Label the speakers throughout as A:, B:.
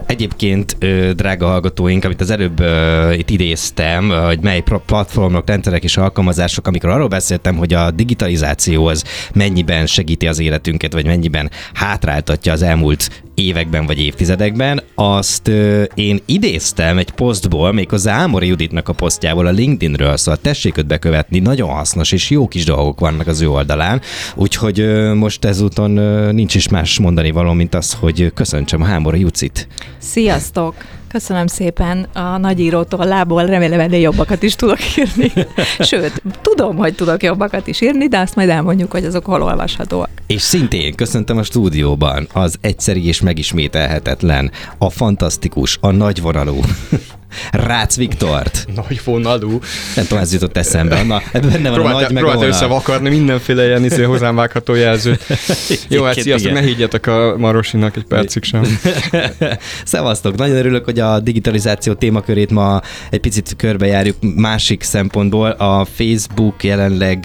A: Egyébként, drága hallgatóink, amit az előbb itt idéztem, hogy mely platformok, rendszerek és alkalmazások, amikor arról beszéltem, hogy a digitalizáció az mennyiben segíti az életünket, vagy mennyiben hátráltatja az elmúlt években vagy évtizedekben, azt én idéztem egy posztból, méghozzá Ámori Juditnak a posztjából a LinkedInről, szóval tessék őt bekövetni, nagyon hasznos és jó kis dolgok vannak az ő oldalán, úgyhogy most ezúton nincs is más mondani való, mint az, hogy köszöntsem a Ámori Jucit.
B: Sziasztok! Köszönöm szépen a nagyíró tollából, remélem ennél jobbakat is tudok írni. Sőt, tudom, hogy tudok jobbakat is írni, de azt majd elmondjuk, hogy azok hol olvashatóak.
A: És szintén köszöntöm a stúdióban az egyszeri és megismételhetetlen, a fantasztikus, a nagyvonalú Rácz Viktort.
C: Nagyvonalú.
A: Nem tudom, ez jutott eszembe. Na, benne van a nagy meg a
C: próbált összevakarni mindenféle ilyen hozzám vágható jelzőt. Jó, hát sziasztok, ne higgyetek a Marosinak egy percig sem.
A: Szevasztok, nagyon örülök, hogy a digitalizáció témakörét ma egy picit körbejárjuk másik szempontból. A Facebook jelenleg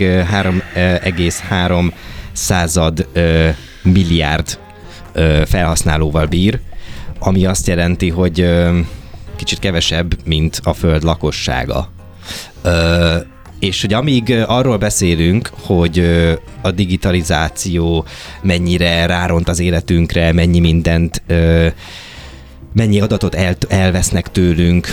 A: 3,3 milliárd felhasználóval bír, ami azt jelenti, hogy kicsit kevesebb, mint a Föld lakossága. És hogy amíg arról beszélünk, hogy a digitalizáció mennyire ráront az életünkre, mennyi adatot elvesznek tőlünk,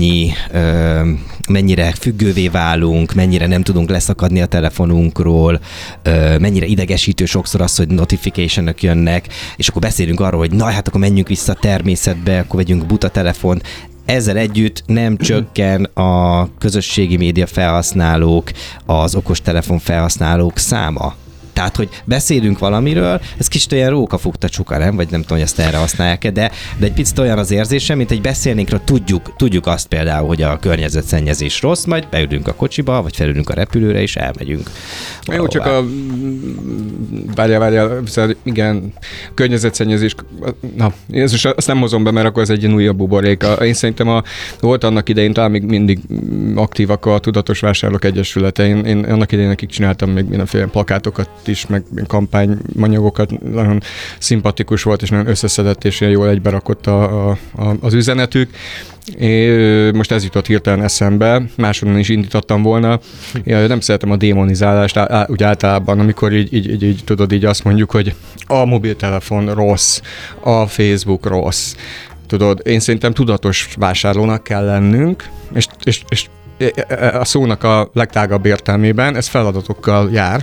A: mennyire függővé válunk, mennyire nem tudunk leszakadni a telefonunkról, mennyire idegesítő sokszor az, hogy notification-ök jönnek, és akkor beszélünk arról, hogy na, hát akkor menjünk vissza a természetbe, akkor vegyünk buta telefont. Ezzel együtt nem csökken a közösségi média felhasználók, az okostelefon felhasználók száma. Tehát, hogy beszélünk valamiről, ez kicsit olyan rókafogta csuka, nem? Vagy nem tudom, hogy ezt erre használják-e, de egy picit olyan az érzésem, mint egy beszélnénkről tudjuk azt például, hogy a környezetszennyezés rossz, majd beülünk a kocsiba, vagy felülünk a repülőre, és elmegyünk.
C: Jó, csak várjál, igen, környezetszennyezés, na, azt nem hozom be, mert akkor ez egy ilyen újabb buborék. Én szerintem volt annak idején, talán még mindig aktívak a Tudatos Vásárlók Egyesülete. Én annak idején nekik csináltam még mindenféle plakátokat is, meg kampánymanyagokat, nagyon szimpatikus volt, és nagyon összeszedett, és ilyen jól egyberakott az üzenetük. Most ez jutott hirtelen eszembe, máshonnan is indítottam volna. Én nem szeretem a démonizálást, úgy általában, amikor így tudod, így azt mondjuk, hogy a mobiltelefon rossz, a Facebook rossz. Tudod, én szerintem tudatos vásárlónak kell lennünk, és a szónak a legtágabb értelmében ez feladatokkal jár.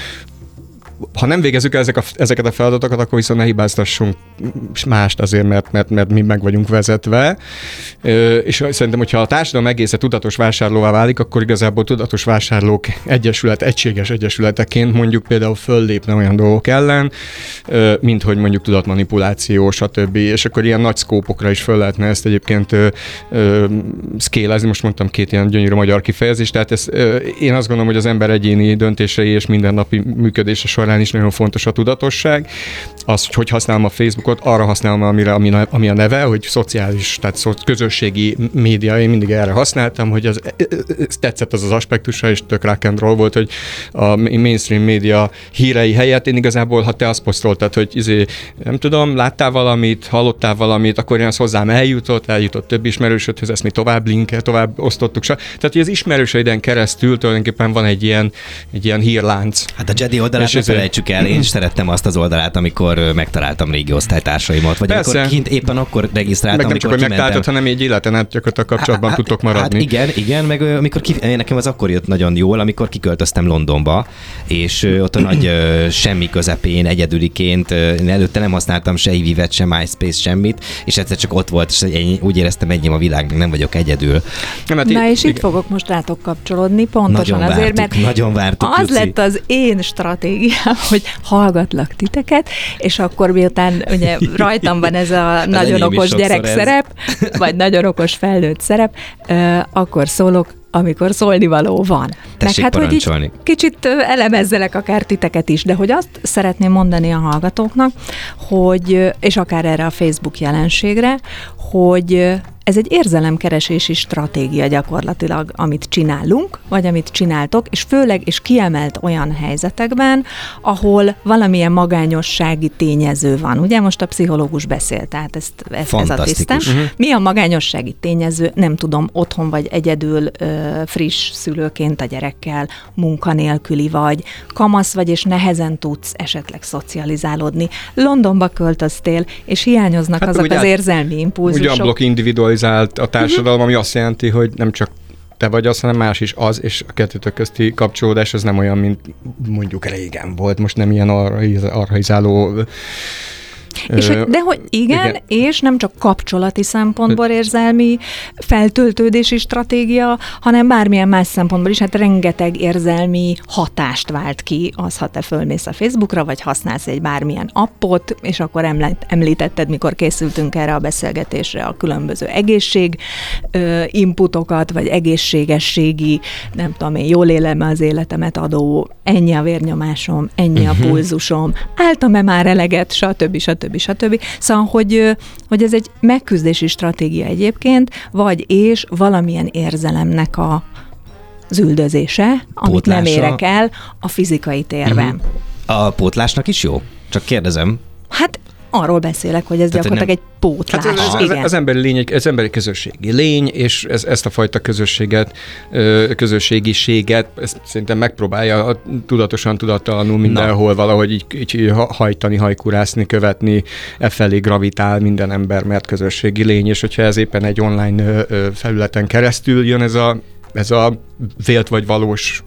C: Ha nem végezzük el ezeket a feladatokat, akkor viszont ne hibáztassunk mást azért, mert mi meg vagyunk vezetve. És szerintem, hogyha a társadalom egészen tudatos vásárlóvá válik, akkor igazából Tudatos Vásárlók Egyesület egységes egyesületeként mondjuk például föllépne olyan dolgok ellen, mint hogy mondjuk tudatmanipuláció, stb. És akkor ilyen nagy szkópokra is föl lehetne ezt egyébként szkélezni. Most mondtam két ilyen gyönyörű magyar kifejezést, tehát én azt gondolom, hogy az ember egyéni döntései és mindennapi működése során is nagyon fontos a tudatosság. Az, hogy használom a Facebookot, arra használom, ami a neve, hogy szociális, tehát közösségi média, én mindig erre használtam, hogy ez tetszett az aspektusa, és tök rock and roll volt, hogy a mainstream média hírei helyett én igazából, ha te azt posztoltad, hogy nem tudom, láttál valamit, hallottál valamit, akkor én az hozzám eljutott több ismerősödhöz, ezt mi tovább osztottuk. Tehát, hogy az ismerőseiden keresztül tulajdonképpen van egy ilyen hírlánc.
A: Hát a Jedi oldalát ne felejtsük el, én is szerettem azt az oldalát, amikor megtaláltam régi osztálytársaimat, vagy
C: persze.
A: amikor kint éppen akkor regisztráltam,
C: meg nem csak, hogy megtaláltad, hanem egy életen át gyakorlatilag kapcsolatban tudtok maradni.
A: Hát igen, meg amikor nekem az akkor jött nagyon jól, amikor kiköltöztem Londonba, és ott a nagy semmi közepén egyedüliként, én előtte nem használtam se IVIvet, se MySpace, semmit, és egyszer csak ott volt, és én úgy éreztem, enyém a világ, nem vagyok egyedül.
B: Na és itt fogok most rátok kapcsolódni, pontosan
A: nagyon
B: azért, mert
A: nagyon vártuk,
B: az lett az én stratégiám, hogy hallgatlak titeket, és akkor miután ugye rajtam van ez a nagyon okos gyerek szerep, vagy nagyon okos felnőtt szerep, akkor szólok, amikor szólnivaló van.
A: Tessék
B: meg hát,
A: parancsolni.
B: hogy kicsit elemezzelek akár titeket is, de hogy azt szeretném mondani a hallgatóknak, hogy, és akár erre a Facebook jelenségre, hogy ez egy érzelemkeresési stratégia gyakorlatilag, amit csinálunk, vagy amit csináltok, és főleg és kiemelt olyan helyzetekben, ahol valamilyen magányossági tényező van. Ugye most a pszichológus beszél, tehát ez a tisztem. Mi a magányossági tényező? Nem tudom, otthon vagy egyedül, friss szülőként a gyerekkel, munkanélküli vagy, kamasz vagy, és nehezen tudsz esetleg szocializálódni. Londonba költöztél, és hiányoznak azok az érzelmi impulzusok.
C: Ugyan blokk individualizált a társadalom, ami azt jelenti, hogy nem csak te vagy az, hanem más is az, és a kettőtök közti kapcsolódás az nem olyan, mint mondjuk régen volt. Most nem ilyen arhaizáló...
B: De hogy igen, és nem csak kapcsolati szempontból érzelmi feltöltődési stratégia, hanem bármilyen más szempontból is, hát rengeteg érzelmi hatást vált ki az, ha te fölmész a Facebookra, vagy használsz egy bármilyen appot, és akkor említetted, mikor készültünk erre a beszélgetésre, a különböző egészség inputokat, vagy egészségességi, nem tudom én, jól élem az életemet adó, ennyi a vérnyomásom, ennyi a pulzusom, álltam-e már eleget, stb. Szóval, hogy ez egy megküzdési stratégia egyébként, vagy és valamilyen érzelemnek az üldözése, amit nem érek el a fizikai térben.
A: A pótlásnak is jó? Csak kérdezem.
B: Hát arról beszélek, hogy ez tehát gyakorlatilag egy pótlás.
C: Hát ez az emberi lény, ez emberi közösségi lény, és ezt a fajta közösségiséget ezt szerintem megpróbálja tudatosan, tudattalanul mindenhol valahogy így hajtani, hajkurászni, követni, felé gravitál minden ember, mert közösségi lény, és hogyha ez éppen egy online felületen keresztül jön ez a vélt vagy valós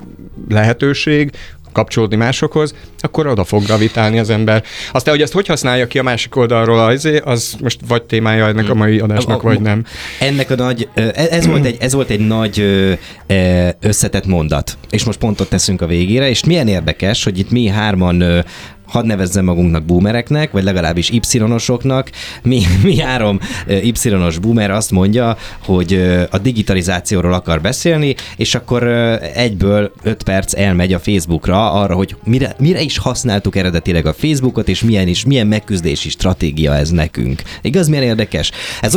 C: lehetőség, kapcsolódni másokhoz, akkor oda fog gravitálni az ember. Aztán, hogy ezt hogy használja ki a másik oldalról, az most vagy témája ennek a mai adásnak, vagy nem.
A: Ennek a nagy, ez volt egy nagy összetett mondat, és most pontot teszünk a végére, és milyen érdekes, hogy itt mi hárman hadd nevezzem magunknak boomereknek, vagy legalábbis Y-osoknak. Mi három Y-os boomer azt mondja, hogy a digitalizációról akar beszélni, és akkor egyből 5 perc elmegy a Facebookra arra, hogy mire is használtuk eredetileg a Facebookot, és milyen megküzdési stratégia ez nekünk. Igaz, milyen érdekes? Ez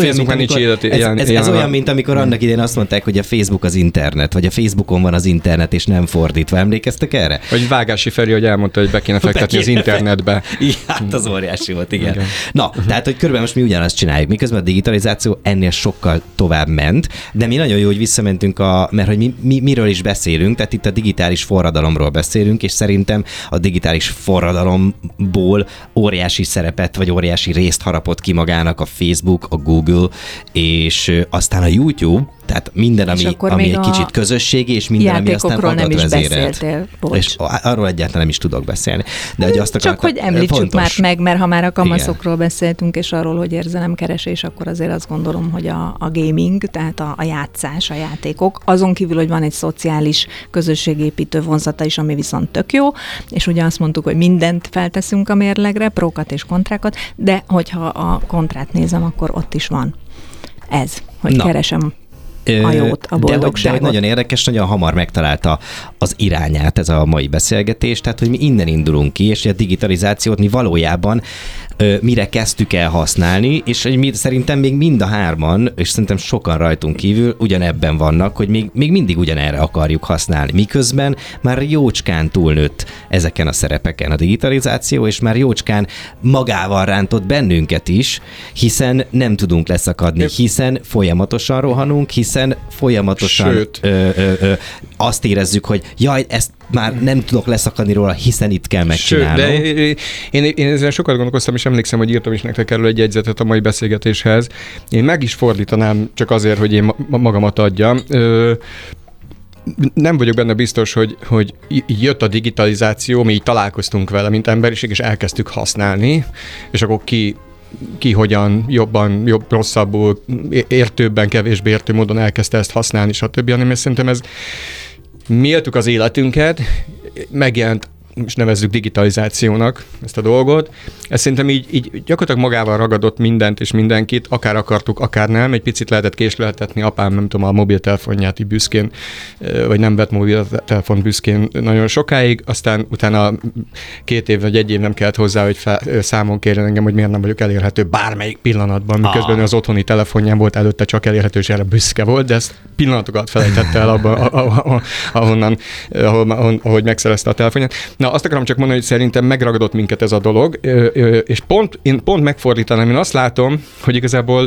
A: olyan, mint amikor annak idején azt mondták, hogy a Facebook az internet, vagy a Facebookon van az internet, és nem fordítva. Emlékeztek erre?
C: Vagy Vágási Feri, hogy elmondta, hogy be kéne fektetni az internetbe.
A: Hát az óriási volt, igen. Na, tehát, hogy körülbelül most mi ugyanazt csináljuk, miközben a digitalizáció ennél sokkal tovább ment, de mi nagyon jó, hogy visszamentünk mert hogy miről is beszélünk, tehát itt a digitális forradalomról beszélünk, és szerintem a digitális forradalomból óriási szerepet, vagy óriási részt harapott ki magának a Facebook, a Google, és aztán a YouTube, tehát minden, ami egy kicsit közösségi, és minden, ami aztán adatvezérelt. És arról egyáltalán nem is tudok beszélni. De hogy
B: hogy említsük már meg, mert ha már a kamaszokról beszéltünk, és arról, hogy érzelemkeresés, akkor azért azt gondolom, hogy a gaming, tehát a játszás, a játékok, azon kívül, hogy van egy szociális közösségépítő vonzata is, ami viszont tök jó, és ugye azt mondtuk, hogy mindent felteszünk a mérlegre, prókat és kontrákat, de hogyha a kontrát nézem, akkor ott is van ez, hogy keresem a jót, a boldogságot.
A: De nagyon érdekes, nagyon hamar megtalálta az irányát ez a mai beszélgetés, tehát hogy mi innen indulunk ki, és a digitalizációt mi valójában mire kezdtük el használni, és mi szerintem még mind a hárman, és szerintem sokan rajtunk kívül ugyanebben vannak, hogy még mindig ugyanerre akarjuk használni. Miközben már jócskán túlnőtt ezeken a szerepeken a digitalizáció, és már jócskán magával rántott bennünket is, hiszen nem tudunk leszakadni, hiszen folyamatosan rohanunk, hiszen folyamatosan azt érezzük, hogy jaj, ezt már nem tudok leszakadni róla, hiszen itt kell megcsinálnom.
C: De én ezzel sokat gondolkoztam, és emlékszem, hogy írtam is nektek erről egy jegyzetet a mai beszélgetéshez. Én meg is fordítanám csak azért, hogy én magamat adjam. Nem vagyok benne biztos, hogy jött a digitalizáció, mi így találkoztunk vele, mint emberiség, és elkezdtük használni, és akkor ki hogyan jobb, rosszabbul, értőbben, kevésbé értő módon elkezdte ezt használni, stb. Hanem szerintem ez mi éltük az életünket, megjelent most nevezzük digitalizációnak ezt a dolgot. Ez szerintem így gyakorlatilag magával ragadott mindent és mindenkit, akár akartuk, akár nem. Egy picit lehetett késleltetni, apám, nem tudom, a mobiltelefonját így büszkén, vagy nem vett mobiltelefon büszkén nagyon sokáig, aztán utána 2 év vagy 1 év nem kellett hozzá, hogy számon kérjen engem, hogy miért nem vagyok elérhető bármelyik pillanatban, miközben az otthoni telefonján volt előtte csak elérhető, és erre büszke volt, de ezt pillanatokat felejtette el abban, ahogy megszerezte a telefonját. Na, azt akarom csak mondani, hogy szerintem megragadott minket ez a dolog, és én pont megfordítanám, én azt látom, hogy igazából,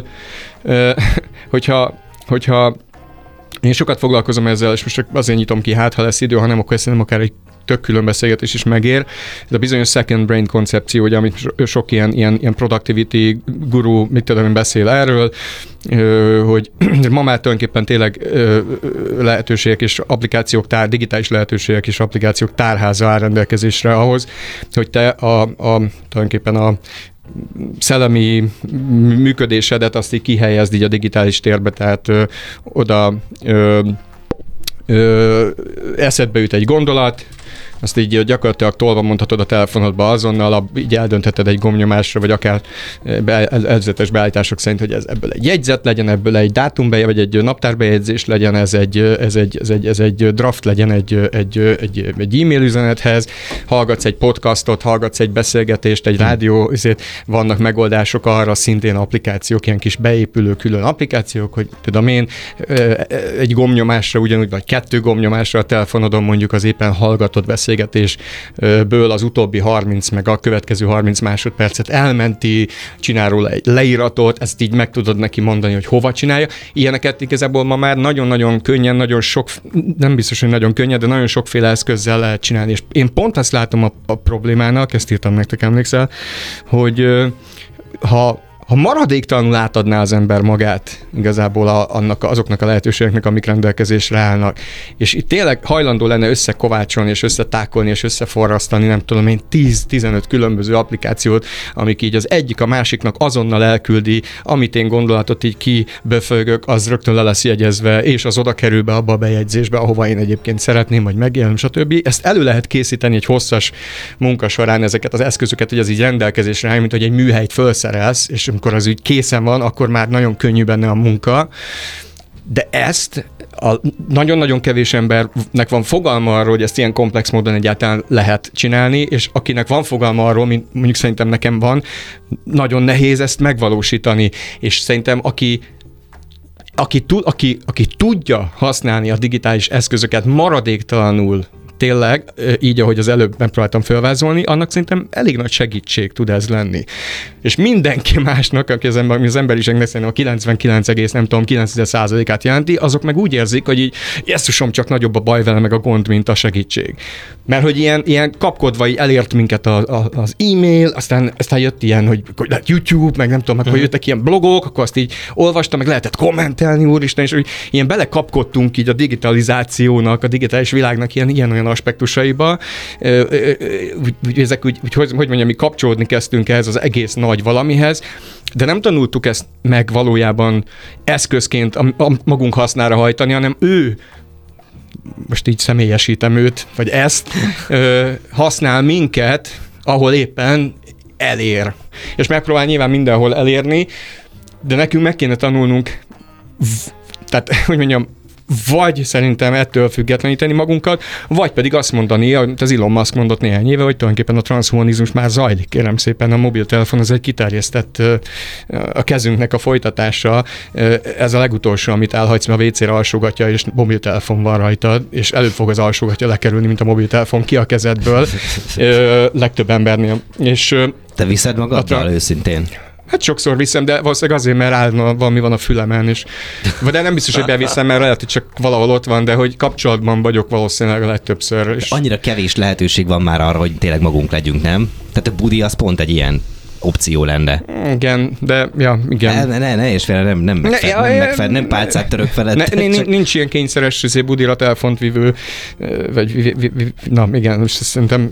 C: hogyha én sokat foglalkozom ezzel, és most csak azért nyitom ki, ha lesz idő, hanem akkor szerintem akár egy tök külön beszélgetés is megér. Ez a bizonyos second brain koncepció, ugye, amit sok ilyen productivity guru, mit tudom én, beszél erről, hogy ma már tulajdonképpen tényleg lehetőségek és applikációk, digitális lehetőségek és applikációk tárháza áll rendelkezésre ahhoz, hogy te tulajdonképpen a szellemi működésedet azt így kihelyezd így a digitális térbe, tehát oda eszedbe jut egy gondolat, azt így gyakorlatilag tolva mondhatod a telefonodba azonnal, így eldöntheted egy gombnyomásra, vagy akár előzetes beállítások szerint, hogy ebből egy jegyzet legyen, ebből egy dátumbejegyzés, vagy egy naptárbejegyzés legyen, ez egy draft legyen egy e-mail üzenethez, hallgatsz egy podcastot, hallgatsz egy beszélgetést, egy rádió, vannak megoldások arra, szintén applikációk, ilyen kis beépülő külön applikációk, hogy tudom én, egy gombnyomásra ugyanúgy, vagy 2 gombnyomásra a telefonodon mondjuk az éppen hallgatott beszélgetésből az utóbbi 30 meg a következő 30 másodpercet elmenti, csinál róla egy leíratot, ezt így meg tudod neki mondani, hogy hova csinálja. Ilyeneket igazából ma már nagyon-nagyon könnyen, nagyon sok, nem biztos, hogy nagyon könnyen, de nagyon sokféle eszközzel lehet csinálni. És én pont azt látom a problémának, ezt írtam nektek, emlékszel, hogy ha maradéktalanul átadná az ember magát igazából azoknak a lehetőségeknek, amik rendelkezésre állnak, és itt tényleg hajlandó lenne összekovácsolni, és összetákolni, és összeforrasztani, nem tudom én, 10-15 különböző applikációt, amik így az egyik a másiknak azonnal elküldi, amit én gondolatot így kiböfögök, az rögtön le lesz jegyezve, és az oda kerül be abba a bejegyzésbe, ahova én egyébként szeretném, vagy megjelölöm, stb. Ezt elő lehet készíteni egy hosszas munka során, ezeket az eszközöket, hogy az így rendelkezésre áll, mint hogy egy műhelyt felszerelsz, és amikor az úgy készen van, akkor már nagyon könnyű benne a munka. De ezt nagyon-nagyon kevés embernek van fogalma arról, hogy ezt ilyen komplex módon egyáltalán lehet csinálni, és akinek van fogalma arról, mint mondjuk szerintem nekem van, nagyon nehéz ezt megvalósítani, és szerintem aki tudja használni a digitális eszközöket maradéktalanul, tényleg, így, ahogy az előbb megpróbáltam felvázolni, annak szerintem elég nagy segítség tud ez lenni. És mindenki másnak, aki az emberiségnek szerintem a 99,9%-át jelenti, azok meg úgy érzik, hogy így, jesszusom, csak nagyobb a baj vele, meg a gond, mint a segítség. Mert hogy ilyen kapkodva elért minket az e-mail, aztán jött ilyen, hogy YouTube, meg nem tudom, akkor jöttek ilyen blogok, akkor azt így olvastam, meg lehetett kommentelni, úristen, és hogy ilyen belekapkodtunk így a digitalizációnak, a digitális világnak ilyen aspektusaiba, ezek hogy mondjam, mi kapcsolódni kezdtünk ehhez az egész nagy valamihez, de nem tanultuk ezt meg valójában eszközként magunk hasznára hajtani, hanem ő, most így személyesítem őt, vagy ezt, használ minket, ahol éppen elér. És megpróbál nyilván mindenhol elérni, de nekünk meg kéne tanulnunk, tehát, hogy mondjam, vagy szerintem ettől függetleníteni magunkat, vagy pedig azt mondani, amit az Elon Musk mondott néhány éve, hogy tulajdonképpen a transhumanizmus már zajlik, kérem szépen, a mobiltelefon az egy kiterjesztett a kezünknek a folytatása. Ez a legutolsó, amit elhagysz, mert a WC-re alsógatja, és mobiltelefon van rajta, és előbb fog az alsógatja lekerülni, mint a mobiltelefon ki a kezedből, legtöbb embernél. És
A: te viszed magaddal őszintén?
C: Hát sokszor viszem, de valószínűleg azért, mert valami van a fülemen is. De nem biztos, hogy beviszem, mert lehet, hogy csak valahol ott van, de hogy kapcsolatban vagyok valószínűleg a legtöbbször. És...
A: Annyira kevés lehetőség van már arra, hogy tényleg magunk legyünk, nem? Tehát a budi az pont egy ilyen. opció lenne.
C: Igen, de igen.
A: Ne és félre, nem pálcát török felett.
C: Nincs ilyen kényszeres budira telefont vívő, vagy igen, most szerintem...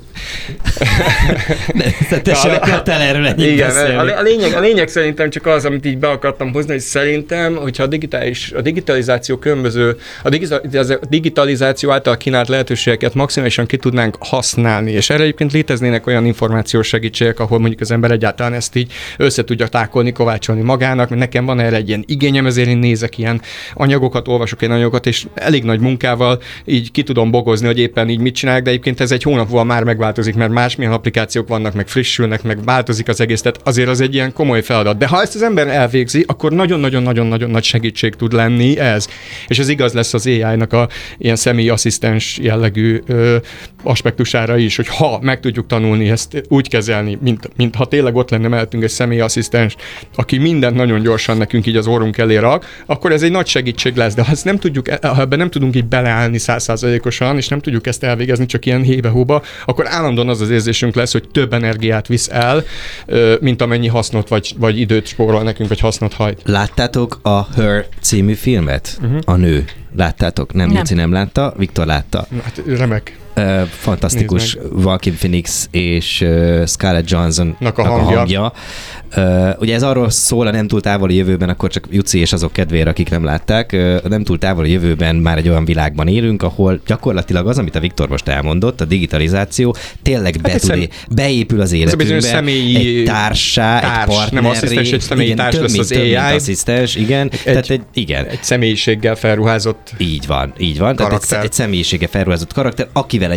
A: Tessenek kell erről ennyit beszélni.
C: A lényeg szerintem csak az, amit így be akartam hozni, hogy szerintem, hogyha a digitalizáció különböző, a digitalizáció által kínált lehetőségeket maximálisan ki tudnánk használni, és erre egyébként léteznének olyan információs segítségek, ahol mondjuk az ember egyáltalán ezt így össze tudja tákolni, kovácsolni magának, mert nekem van erre egy ilyen igényem, ezért én nézek ilyen anyagokat, olvasok ilyen anyagokat, és elég nagy munkával így ki tudom bogozni, hogy éppen így mit csinálják, de egyébként ez egy hónap múlva már megváltozik, mert másmilyen applikációk vannak, meg frissülnek, meg változik az egész, tehát azért az egy ilyen komoly feladat. De ha ezt az ember elvégzi, akkor nagyon-nagyon-nagyon nagy segítség tud lenni ez. És ez igaz lesz az AI-nak a ilyen személyi asszisztens jellegű aspektusára is, hogy ha meg tudjuk tanulni ezt úgy kezelni, mint ha tényleg ott lenne mellettünk egy személyi asszisztens, aki mindent nagyon gyorsan nekünk így az orrunk elé rak, akkor ez egy nagy segítség lesz. De ha ezt nem tudjuk, ha ebben nem tudunk így beleállni 100%-osan, és nem tudjuk ezt elvégezni csak ilyen hébe-hóba, akkor állandóan az érzésünk lesz, hogy több energiát visz el, mint amennyi hasznot vagy időt spórol nekünk, vagy hasznot hajt.
A: Láttátok a Her című filmet? A nő. Láttátok? Nem, Luci nem látta, Viktor látta.
C: Hát remek.
A: Fantasztikus Joaquin Phoenix és Scarlett Johansson-nak a hangja. Ugye ez arról szól a nem túl távoli jövőben, akkor csak Juci és azok kedvére, akik nem látták, a nem túl távoli jövőben már egy olyan világban élünk, ahol gyakorlatilag az, amit a Viktor most elmondott, a digitalizáció tényleg beépül az életünkbe. Egy társá, egy partnerré.
C: Nem asszisztens, egy személyi társ lesz az AI.
A: Asszisztens, igen.
C: Egy személyiséggel felruházott
A: Így van. Tehát egy személyiséggel felruházott karakter,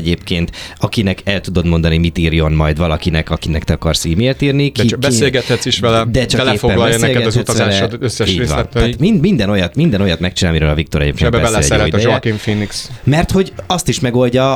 A: akinek el tudod mondani, mit írjon majd valakinek, akinek te akarsz e-mailt írni.
C: De csak beszélgethetsz is vele, belefoglalja neked az utazásod összes részleteit.
A: Minden olyat megcsinál, amiről a Viktor egyébként
C: beszél. Ebbe beleszeret a Joaquin Phoenix.
A: Mert hogy azt is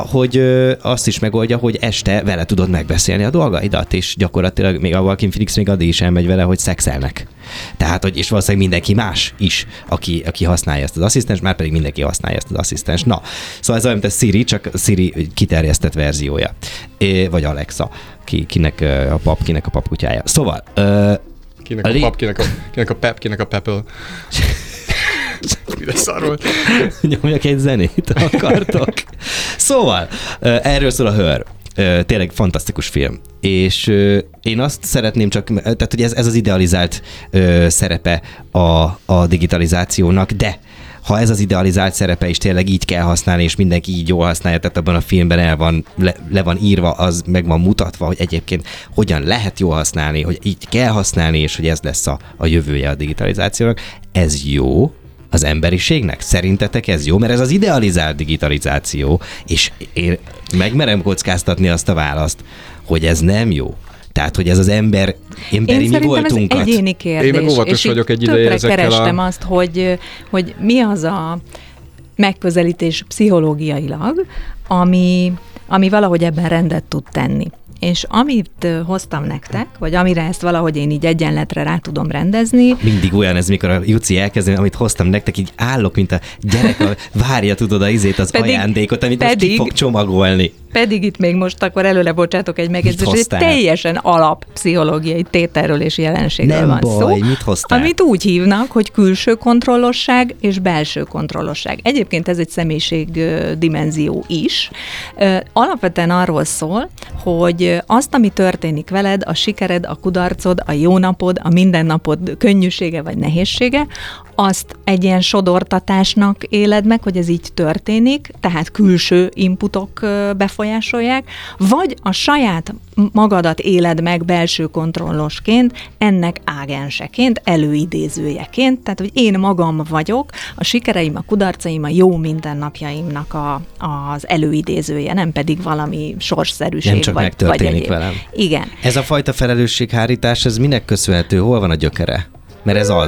A: megoldja, hogy este vele tudod megbeszélni a dolgaidat, és gyakorlatilag még a Joaquin Phoenix még addig is elmegy vele, hogy szexelnek. Tehát, és valószínűleg mindenki más is, aki használja ezt az asszisztens, már pedig mindenki használja ezt az asszisztens. Na, szóval ez olyan, mint a Siri, csak Siri kiterjesztett verziója. Vagy Alexa, kinek a papkutyája. Szóval...
C: Kinek a pap, kinek a pepple. Mire szar volt?
A: Nyomjak egy zenét, akartok? Szóval, erről szól a Her. Tényleg fantasztikus film. És én azt szeretném csak, tehát hogy ez az idealizált szerepe a digitalizációnak, de ha ez az idealizált szerepe is tényleg így kell használni, és mindenki így jól használja, tehát abban a filmben le van írva, az meg van mutatva, hogy egyébként hogyan lehet jól használni, hogy így kell használni, és hogy ez lesz a jövője a digitalizációnak. Ez jó az emberiségnek? Szerintetek ez jó? Mert ez az idealizált digitalizáció, és én megmerem kockáztatni azt a választ, hogy ez nem jó. Tehát, hogy ez az emberi mi voltunkat.
B: Ez egyéni kérdés.
C: Én meg óvatos vagyok egy ideje ezekkel
B: kerestem azt, hogy mi az a megközelítés pszichológiailag, ami valahogy ebben rendet tud tenni. És amit hoztam nektek, vagy amire ezt valahogy én így egyenletre rá tudom rendezni.
A: Mindig olyan ez, mikor a Juci elkezdeni, amit hoztam nektek, így állok, mint a gyerek, várja tudod az ajándékot, amit most ki fog csomagolni.
B: Pedig itt még most akkor előle bocsátok egy megjegyzést, hogy teljesen alappszichológiai tételről és jelenségről van szó.
A: Mit hoztál?
B: Amit úgy hívnak, hogy külső kontrollosság és belső kontrollosság. Egyébként ez egy személyiség dimenzió is. Alapvetően arról szól, hogy azt, ami történik veled, a sikered, a kudarcod, a jó napod, a mindennapod könnyűsége vagy nehézsége, azt egy ilyen sodortatásnak éled meg, hogy ez így történik, tehát külső inputok befolyásolják, vagy a saját magadat éled meg belső kontrollosként, ennek ágenseként, előidézőjeként, tehát hogy én magam vagyok, a sikereim, a kudarcaim, a jó mindennapjaimnak az előidézője, nem pedig valami sorsszerűség.
A: Nem csak
B: vagy
A: megtörténik velem.
B: Igen.
A: Ez a fajta felelősséghárítás, ez minek köszönhető? Hol van a gyökere? Mert ez az.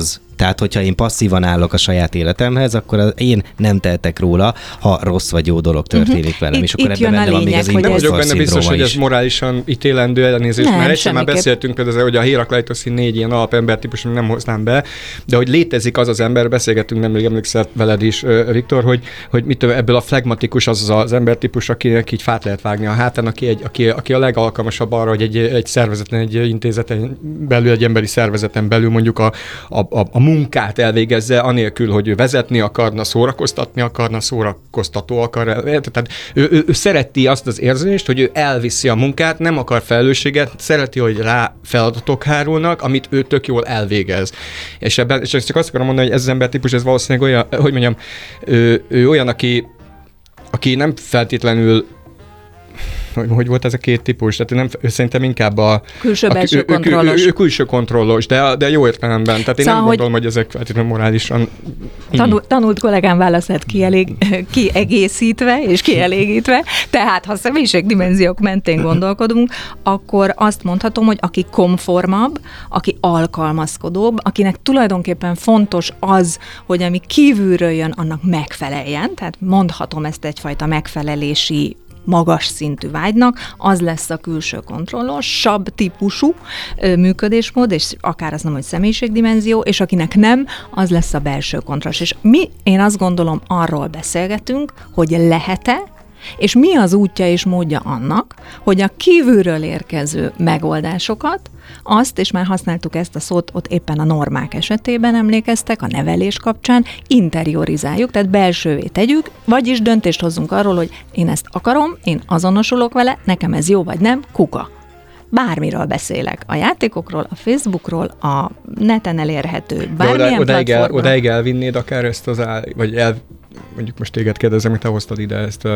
A: Tehát, hogyha én passzívan állok a saját életemhez, akkor én nem tehetek róla, ha rossz vagy jó dolog történik velem. És akkor ebben benne van még az
C: nem vagyok benne biztos, hogy ez
A: is.
C: morálisan ítélendő ellenézés, mert egyszer már beszéltünk például, hogy a Herakleitoszi 4 ilyen alapember típus, nem hoznám be, de hogy létezik az ember, beszélgettünk nemrég, emlékszel veled is, Viktor, hogy mit ebből a flegmatikus az embertípus, akinek így fát lehet vágni a hátán, aki a legalkalmasabb arra, hogy egy szervezeten, egy intézeten belül, egy emberi szervezeten belül mondjuk a munkát elvégezze, anélkül, hogy ő vezetni akarna, szórakoztatni akarna, szórakoztató akar. Tehát ő szereti azt az érzést, hogy ő elviszi a munkát, nem akar felelősséget, szereti, hogy rá feladatok hárulnak, amit ő tök jól elvégez. És csak azt akarom mondani, hogy ez az embertípus, ez valószínűleg olyan, hogy mondjam, ő olyan, aki nem feltétlenül hogy volt ez a két típus? Tehát ő szerintem inkább a
B: külső-belső kontrollos.
C: Ő külső kontrollos, de jó értelemben. Tehát én nem gondolom, hogy ezek feltétlenül morálisan...
B: Tanult kollégám válaszát kiegészítve és kielégítve, tehát ha személyiségdimenziók mentén gondolkodunk, akkor azt mondhatom, hogy aki konformabb, aki alkalmazkodóbb, akinek tulajdonképpen fontos az, hogy ami kívülről jön, annak megfeleljen, tehát mondhatom ezt egyfajta megfelelési magas szintű vágynak, az lesz a külső kontrollosabb típusú működésmód, és akár az nem, hogy személyiségdimenzió, és akinek nem, az lesz a belső kontrollos. És én azt gondolom, arról beszélgetünk, hogy lehet-e, és mi az útja és módja annak, hogy a kívülről érkező megoldásokat, azt, és már használtuk ezt a szót, ott éppen a normák esetében emlékeztek, a nevelés kapcsán, interiorizáljuk, tehát belsővé tegyük, vagyis döntést hozzunk arról, hogy én ezt akarom, én azonosulok vele, nekem ez jó vagy nem, kuka. Bármiről beszélek. A játékokról, a Facebookról, a neten elérhető bármilyen platformról.
C: Odáig elvinnéd akár ezt mondjuk most téged kérdezem, hogy te hoztad ide ezt,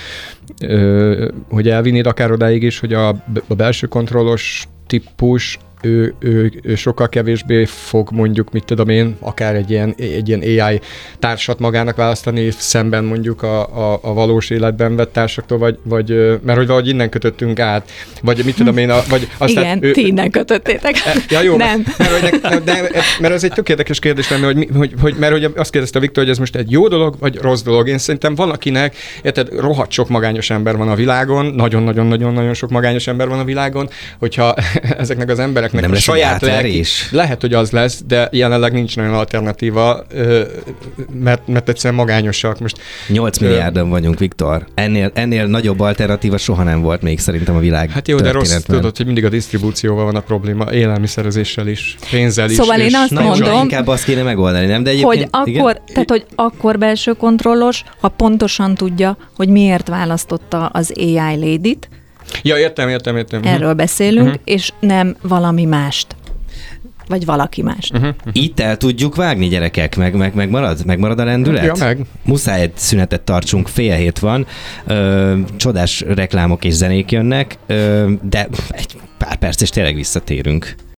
C: hogy elvinnéd akár odáig is, hogy a belső kontrollos típus, ő sokkal kevésbé fog mondjuk, mit tudom én, akár egy ilyen AI társat magának választani, szemben mondjuk a valós életben vett társaktól, vagy mert hogy valahogy innen kötöttünk át, vagy mit tudom én, vagy
B: aztán... Igen, ti innen kötöttétek.
C: Ja, jó,
B: nem.
C: Mert ez egy tök érdekes kérdés lenne, mert hogy azt kérdezte Viktor, hogy ez most egy jó dolog, vagy rossz dolog. Én szerintem van, akinek, érted, rohadt sok magányos ember van a világon, nagyon-nagyon-nagyon sok magányos ember van a világon, hogyha ezeknek az embereknek
A: nem
C: a saját lelki,
A: is.
C: Lehet, hogy az lesz, de jelenleg nincs nagyon alternatíva, mert egyszerűen magányosak. Most
A: 8 milliárdan vagyunk, Viktor. Ennél nagyobb alternatíva soha nem volt még szerintem a világ.
C: Hát jó, de rossz tudod, hogy mindig a disztribúcióval van a probléma, élelmiszerezéssel is, pénzzel is.
B: Szóval én azt mondom,
A: inkább azt kéne megoldani, nem? De
B: hogy hogy akkor belső kontrollos, ha pontosan tudja, hogy miért választotta az AI Lady-t.
C: Ja, értem.
B: Erről beszélünk, és nem valami mást. Vagy valaki mást.
A: Itt el tudjuk vágni, gyerekek? Megmarad a lendület?
C: Ja, meg.
A: Muszáj egy szünetet tartsunk, 6:30 van, csodás reklámok és zenék jönnek, de egy pár perc és tényleg visszatérünk.